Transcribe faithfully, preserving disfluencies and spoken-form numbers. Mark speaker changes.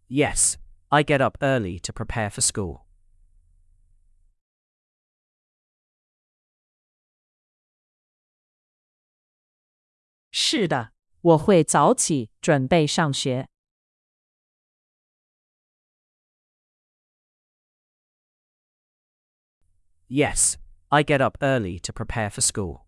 Speaker 1: Yes, I get up early to prepare for school.
Speaker 2: 是的，我会早起准备上学。
Speaker 1: Yes, I get up early to prepare for school.